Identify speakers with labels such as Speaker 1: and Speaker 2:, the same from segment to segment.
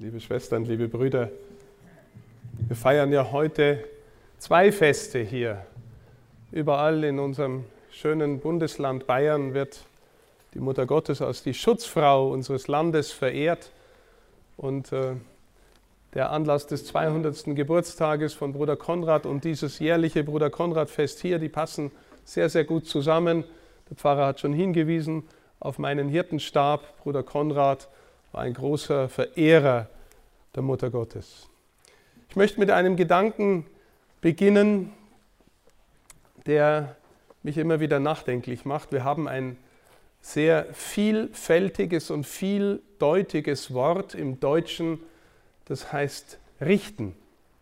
Speaker 1: Liebe Schwestern, liebe Brüder, wir feiern ja heute 2 Feste hier. Überall in unserem schönen Bundesland Bayern wird die Mutter Gottes als die Schutzfrau unseres Landes verehrt. Und der Anlass des 200. Geburtstages von Bruder Konrad und dieses jährliche Bruder Konrad-Fest hier, die passen sehr, sehr gut zusammen. Der Pfarrer hat schon hingewiesen auf meinen Hirtenstab. Bruder Konrad war ein großer Verehrer der Mutter Gottes. Ich möchte mit einem Gedanken beginnen, der mich immer wieder nachdenklich macht. Wir haben ein sehr vielfältiges und vieldeutiges Wort im Deutschen, das heißt richten.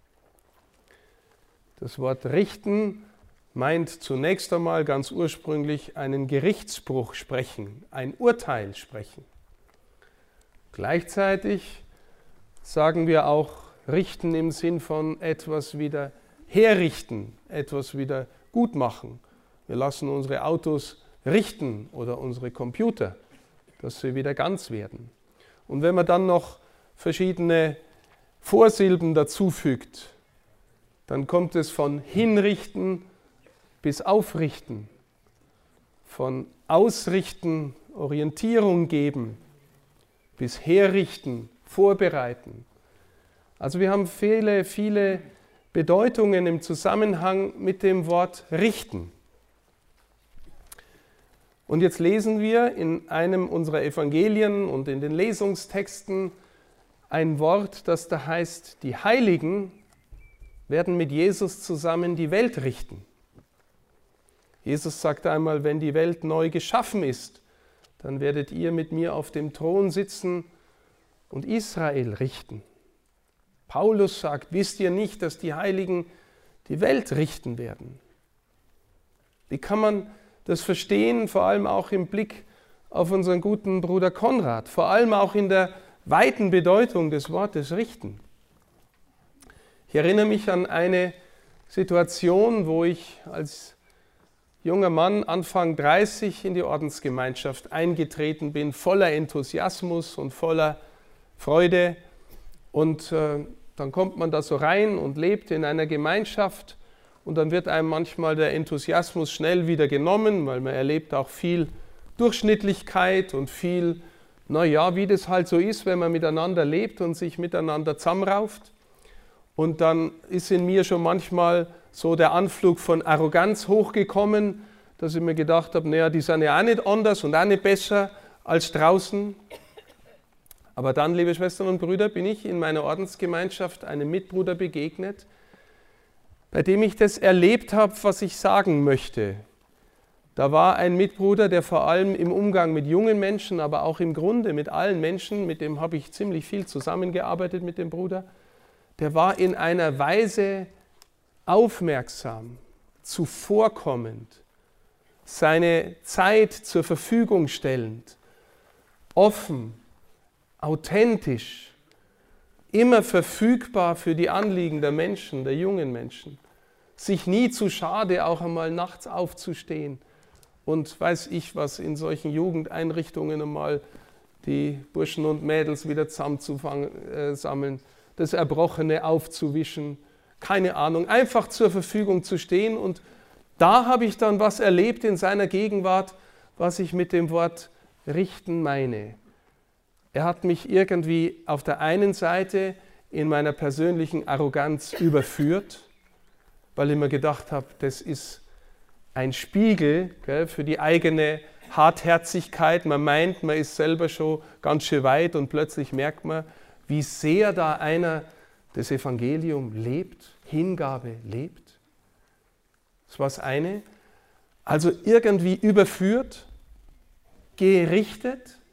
Speaker 1: Das Wort richten meint zunächst einmal ganz ursprünglich einen Gerichtsspruch sprechen, ein Urteil sprechen. Gleichzeitig sagen wir auch richten im Sinn von etwas wieder herrichten, etwas wieder gut machen. Wir lassen unsere Autos richten oder unsere Computer, dass sie wieder ganz werden. Und wenn man dann noch verschiedene Vorsilben dazufügt, dann kommt es von hinrichten bis aufrichten, von ausrichten, Orientierung geben, bis herrichten, vorbereiten. Also wir haben viele, viele Bedeutungen im Zusammenhang mit dem Wort richten. Und jetzt lesen wir in einem unserer Evangelien und in den Lesungstexten ein Wort, das da heißt, die Heiligen werden mit Jesus zusammen die Welt richten. Jesus sagte einmal, wenn die Welt neu geschaffen ist, dann werdet ihr mit mir auf dem Thron sitzen und Israel richten. Paulus sagt, wisst ihr nicht, dass die Heiligen die Welt richten werden? Wie kann man das verstehen, vor allem auch im Blick auf unseren guten Bruder Konrad, vor allem auch in der weiten Bedeutung des Wortes richten? Ich erinnere mich an eine Situation, wo ich als junger Mann Anfang 30 in die Ordensgemeinschaft eingetreten bin, voller Enthusiasmus und voller Freude. Und dann kommt man da so rein und lebt in einer Gemeinschaft und dann wird einem manchmal der Enthusiasmus schnell wieder genommen, weil man erlebt auch viel Durchschnittlichkeit und viel, naja, wie das halt so ist, wenn man miteinander lebt und sich miteinander zusammenrauft. Und dann ist in mir schon manchmal so der Anflug von Arroganz hochgekommen, dass ich mir gedacht habe, naja, die sind ja auch nicht anders und auch nicht besser als draußen. Aber dann, liebe Schwestern und Brüder, bin ich in meiner Ordensgemeinschaft einem Mitbruder begegnet, bei dem ich das erlebt habe, was ich sagen möchte. Da war ein Mitbruder, der vor allem im Umgang mit jungen Menschen, aber auch im Grunde mit allen Menschen, mit dem habe ich ziemlich viel zusammengearbeitet mit dem Bruder, der war in einer Weise aufmerksam, zuvorkommend, seine Zeit zur Verfügung stellend, offen, authentisch, immer verfügbar für die Anliegen der Menschen, der jungen Menschen, sich nie zu schade, auch einmal nachts aufzustehen und weiß ich was, in solchen Jugendeinrichtungen einmal die Burschen und Mädels wieder zusammenzusammeln, das Erbrochene aufzuwischen, keine Ahnung, einfach zur Verfügung zu stehen. Und da habe ich dann was erlebt in seiner Gegenwart, was ich mit dem Wort richten meine. Er hat mich irgendwie auf der einen Seite in meiner persönlichen Arroganz überführt, weil ich mir gedacht habe, das ist ein Spiegel, gell, für die eigene Hartherzigkeit. Man meint, man ist selber schon ganz schön weit und plötzlich merkt man, wie sehr da einer das Evangelium lebt, Hingabe lebt. Das war das eine. Also irgendwie überführt, gerichtet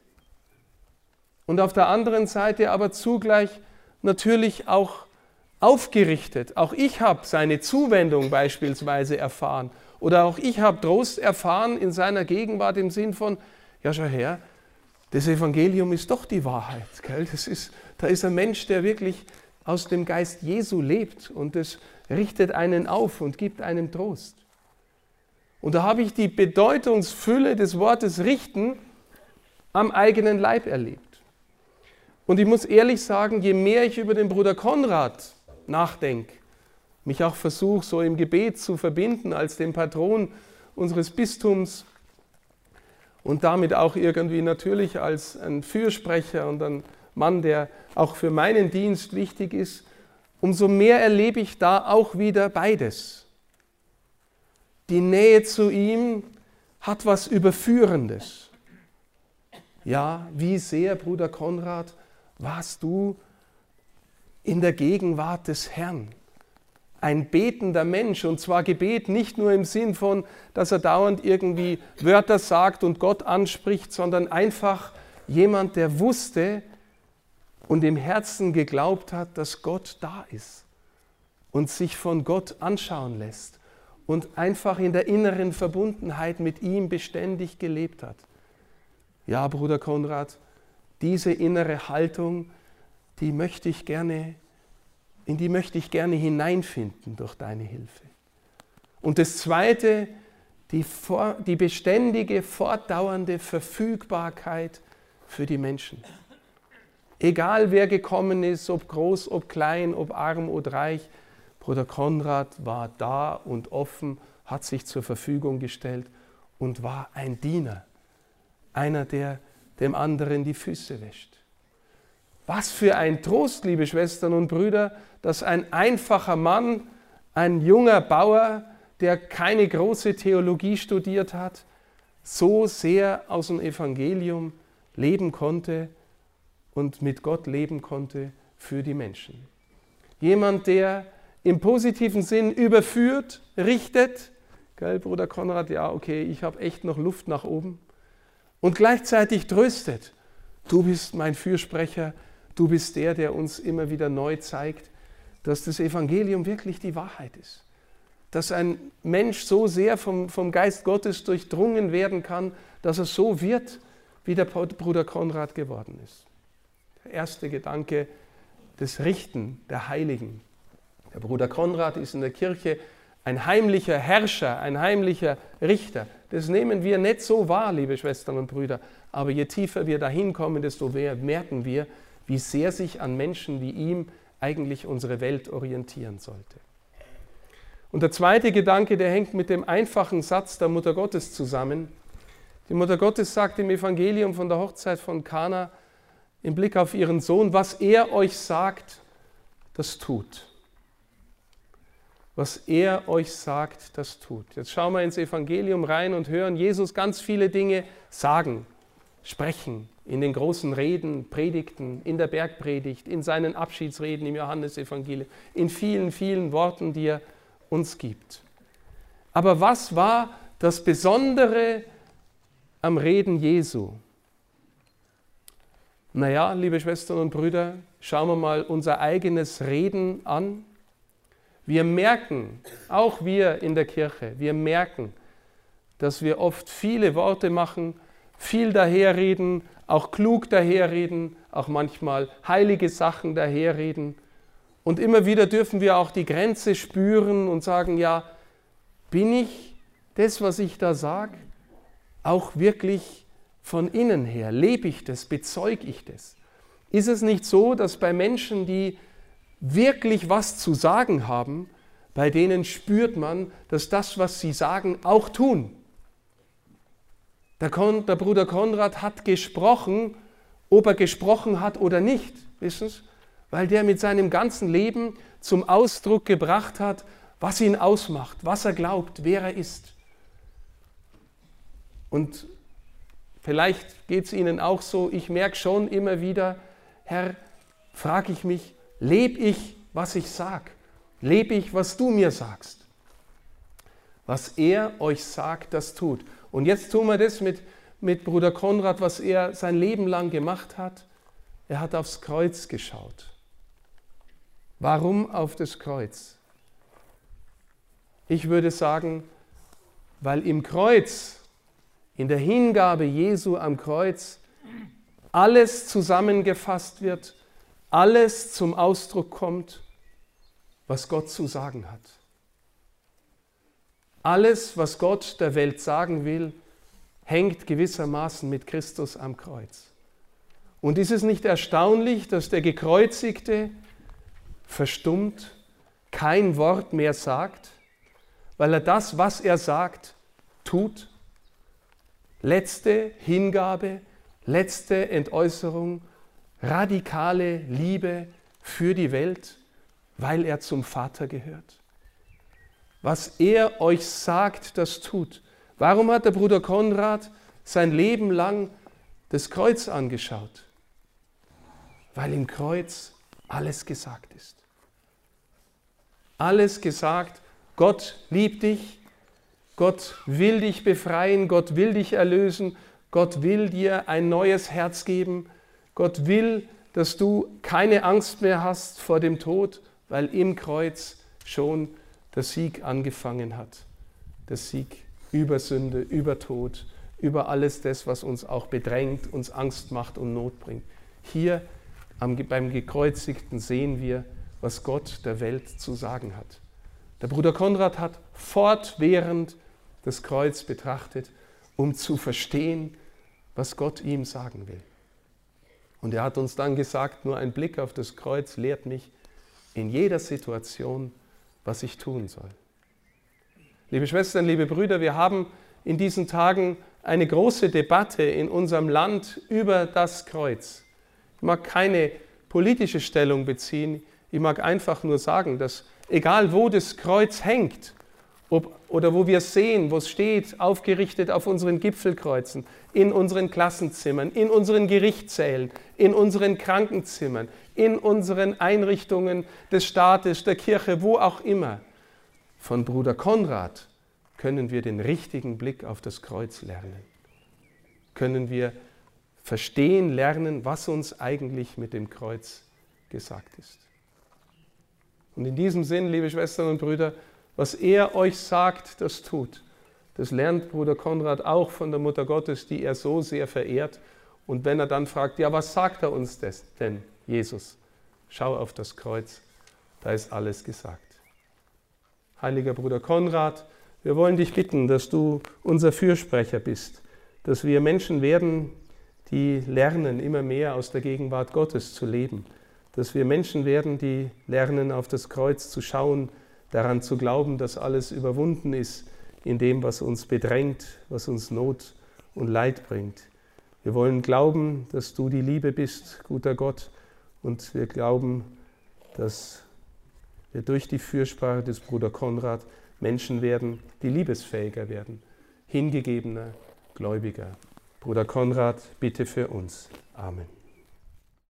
Speaker 1: und auf der anderen Seite aber zugleich natürlich auch aufgerichtet. Auch ich habe seine Zuwendung beispielsweise erfahren oder auch ich habe Trost erfahren in seiner Gegenwart im Sinn von, ja schau her, das Evangelium ist doch die Wahrheit. Gell? Da ist ein Mensch, der wirklich aus dem Geist Jesu lebt und das richtet einen auf und gibt einem Trost. Und da habe ich die Bedeutungsfülle des Wortes richten am eigenen Leib erlebt. Und ich muss ehrlich sagen, je mehr ich über den Bruder Konrad nachdenke, mich auch versuche, so im Gebet zu verbinden als den Patron unseres Bistums und damit auch irgendwie natürlich als ein Fürsprecher und ein Mann, der auch für meinen Dienst wichtig ist, umso mehr erlebe ich da auch wieder beides. Die Nähe zu ihm hat was Überführendes. Ja, wie sehr, Bruder Konrad, warst du in der Gegenwart des Herrn. Ein betender Mensch, und zwar Gebet nicht nur im Sinn von, dass er dauernd irgendwie Wörter sagt und Gott anspricht, sondern einfach jemand, der wusste und im Herzen geglaubt hat, dass Gott da ist und sich von Gott anschauen lässt und einfach in der inneren Verbundenheit mit ihm beständig gelebt hat. Ja, Bruder Konrad, diese innere Haltung, in die möchte ich gerne hineinfinden durch deine Hilfe. Und das Zweite, die beständige, fortdauernde Verfügbarkeit für die Menschen. Egal wer gekommen ist, ob groß, ob klein, ob arm oder reich, Bruder Konrad war da und offen, hat sich zur Verfügung gestellt und war ein Diener. Einer, der dem anderen die Füße wäscht. Was für ein Trost, liebe Schwestern und Brüder, dass ein einfacher Mann, ein junger Bauer, der keine große Theologie studiert hat, so sehr aus dem Evangelium leben konnte und mit Gott leben konnte für die Menschen. Jemand, der im positiven Sinn überführt, richtet, gell, Bruder Konrad, ja, okay, ich habe echt noch Luft nach oben, und gleichzeitig tröstet. Du bist mein Fürsprecher, du bist der uns immer wieder neu zeigt, dass das Evangelium wirklich die Wahrheit ist. Dass ein Mensch so sehr vom Geist Gottes durchdrungen werden kann, dass er so wird, wie der Bruder Konrad geworden ist. Der erste Gedanke, das Richten der Heiligen. Der Bruder Konrad ist in der Kirche ein heimlicher Herrscher, ein heimlicher Richter. Das nehmen wir nicht so wahr, liebe Schwestern und Brüder. Aber je tiefer wir dahin kommen, desto mehr merken wir, wie sehr sich an Menschen wie ihm eigentlich unsere Welt orientieren sollte. Und der zweite Gedanke, der hängt mit dem einfachen Satz der Mutter Gottes zusammen. Die Mutter Gottes sagt im Evangelium von der Hochzeit von Kana im Blick auf ihren Sohn, was er euch sagt, das tut. Was er euch sagt, das tut. Jetzt schauen wir ins Evangelium rein und hören Jesus ganz viele Dinge sagen, sprechen, in den großen Reden, Predigten, in der Bergpredigt, in seinen Abschiedsreden im Johannesevangelium, in vielen, vielen Worten, die er uns gibt. Aber was war das Besondere am Reden Jesu? Naja, liebe Schwestern und Brüder, schauen wir mal unser eigenes Reden an. Wir merken, auch wir in der Kirche, wir merken, dass wir oft viele Worte machen, viel daherreden, auch klug daherreden, auch manchmal heilige Sachen daherreden. Und immer wieder dürfen wir auch die Grenze spüren und sagen, ja, bin ich das, was ich da sage, auch wirklich von innen her? Lebe ich das? Bezeuge ich das? Ist es nicht so, dass bei Menschen, die wirklich was zu sagen haben, bei denen spürt man, dass das, was sie sagen, auch tun? Der Bruder Konrad hat gesprochen, ob er gesprochen hat oder nicht, wissen Sie? Weil der mit seinem ganzen Leben zum Ausdruck gebracht hat, was ihn ausmacht, was er glaubt, wer er ist. Und vielleicht geht es Ihnen auch so, ich merke schon immer wieder, Herr, frage ich mich, lebe ich, was ich sage? Lebe ich, was du mir sagst? Was er euch sagt, das tut. Und jetzt tun wir das mit Bruder Konrad, was er sein Leben lang gemacht hat. Er hat aufs Kreuz geschaut. Warum auf das Kreuz? Ich würde sagen, weil im Kreuz, in der Hingabe Jesu am Kreuz, alles zusammengefasst wird, alles zum Ausdruck kommt, was Gott zu sagen hat. Alles, was Gott der Welt sagen will, hängt gewissermaßen mit Christus am Kreuz. Und ist es nicht erstaunlich, dass der Gekreuzigte verstummt, kein Wort mehr sagt, weil er das, was er sagt, tut? Letzte Hingabe, letzte Entäußerung, radikale Liebe für die Welt, weil er zum Vater gehört. Was er euch sagt, das tut. Warum hat der Bruder Konrad sein Leben lang das Kreuz angeschaut? Weil im Kreuz alles gesagt ist. Alles gesagt, Gott liebt dich, Gott will dich befreien, Gott will dich erlösen, Gott will dir ein neues Herz geben, Gott will, dass du keine Angst mehr hast vor dem Tod, weil im Kreuz schon der Sieg angefangen hat. Der Sieg über Sünde, über Tod, über alles das, was uns auch bedrängt, uns Angst macht und Not bringt. Hier beim Gekreuzigten sehen wir, was Gott der Welt zu sagen hat. Der Bruder Konrad hat fortwährend das Kreuz betrachtet, um zu verstehen, was Gott ihm sagen will. Und er hat uns dann gesagt, nur ein Blick auf das Kreuz lehrt mich in jeder Situation, was ich tun soll. Liebe Schwestern, liebe Brüder, wir haben in diesen Tagen eine große Debatte in unserem Land über das Kreuz. Ich mag keine politische Stellung beziehen, ich mag einfach nur sagen, dass egal wo das Kreuz hängt, oder wo wir es sehen, wo es steht, aufgerichtet auf unseren Gipfelkreuzen, in unseren Klassenzimmern, in unseren Gerichtssälen, in unseren Krankenzimmern, in unseren Einrichtungen des Staates, der Kirche, wo auch immer. Von Bruder Konrad können wir den richtigen Blick auf das Kreuz lernen. Können wir verstehen, lernen, was uns eigentlich mit dem Kreuz gesagt ist. Und in diesem Sinn, liebe Schwestern und Brüder, was er euch sagt, das tut. Das lernt Bruder Konrad auch von der Mutter Gottes, die er so sehr verehrt. Und wenn er dann fragt, ja, was sagt er uns denn, Jesus? Schau auf das Kreuz, da ist alles gesagt. Heiliger Bruder Konrad, wir wollen dich bitten, dass du unser Fürsprecher bist, dass wir Menschen werden, die lernen, immer mehr aus der Gegenwart Gottes zu leben, dass wir Menschen werden, die lernen, auf das Kreuz zu schauen, daran zu glauben, dass alles überwunden ist in dem, was uns bedrängt, was uns Not und Leid bringt. Wir wollen glauben, dass du die Liebe bist, guter Gott, und wir glauben, dass wir durch die Fürsprache des Bruder Konrad Menschen werden, die liebesfähiger werden, hingegebener, gläubiger. Bruder Konrad, bitte für uns. Amen.